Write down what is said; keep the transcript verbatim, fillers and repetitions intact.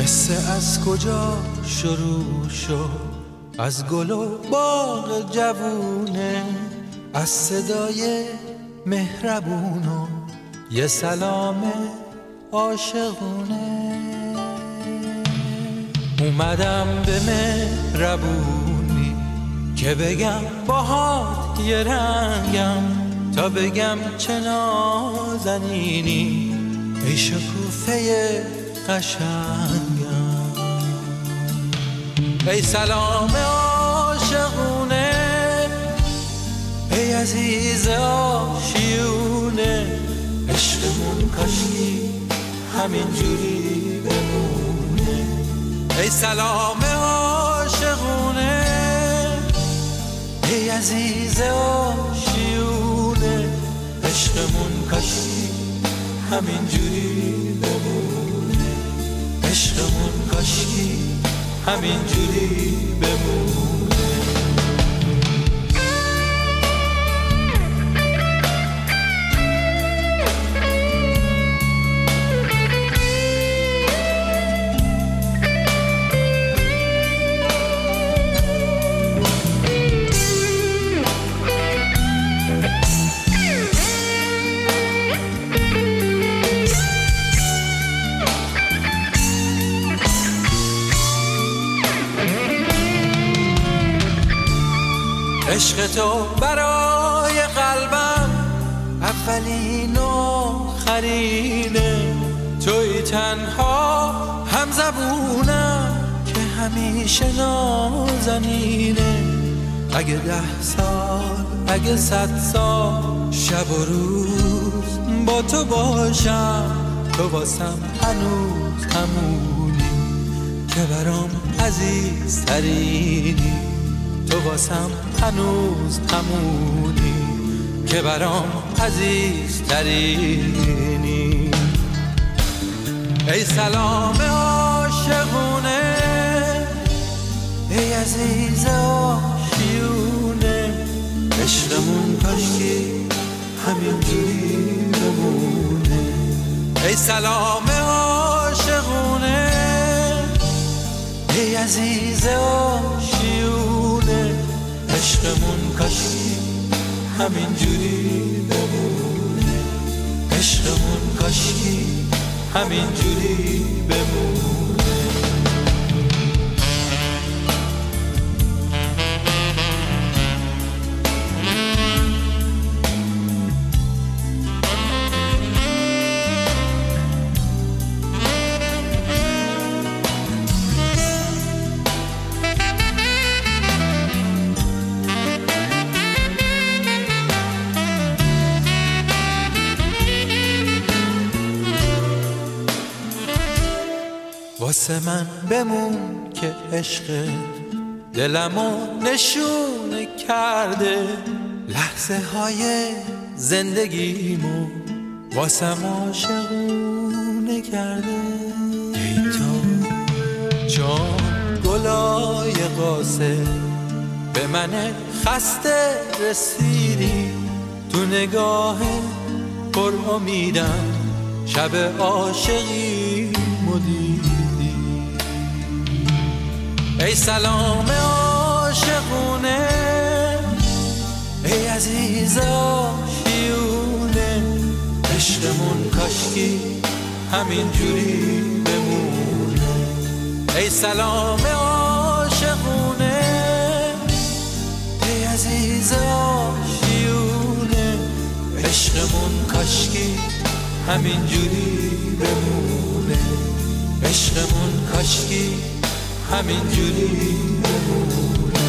قصه از کجا شروع شد؟ از گل و باغ جوونه، از صدای مهربون و یه سلام عاشقونه. اومدم به مهربونی که بگم باهات یه رنگم، تا بگم چه نازنینی ای شکوفه قشنگم. ای سلام عاشقونه، ای عزیز آشیونه، عشقمون کاشکی همینجوری بمونه. ای سلام عاشقونه، ای عزیز آشیونه، عشقمون کاشکی همینجوری بمونه. عشقمون کاشکی همینجوری بمونه. عشق تو برای قلبم اولین و آخرینه، توی تنها هم زبونم که همیشه نازنینه. اگه ده سال اگه صد سال شب و روز با تو باشم، تو واسم هنوز همونی که برام عزیز ترینی. تو واسم هنوز همونی که برام عزیز ترینی. ای سلام عاشقونه، ای عزیز آشیونه، عشقمون کاشکی همینجوری بمونه. ای سلام عاشقونه، ای عزیز آشیونه، عشقمون کاشکی همینجوری بمونه. عشقمون کاشکی همینجوری بمونه. واسه من بمون که عشق دلمو نشونه کرده، لحظه های زندگیمو واسم عاشقونه کرده. ای تو جان گلای قاسه، به من خسته رسیدی، تو نگاه پر امیدم شب عاشقی مدیدی. ای سلام عاشقونه، ای عزیز آشیونه، عشقمون کاشکی همینجوری بمونه. ای سلام عاشقونه، ای عزیز آشیونه، عشقمون کاشکی همینجوری بمونه. عشقمون کاشکی همینجوری بمونه.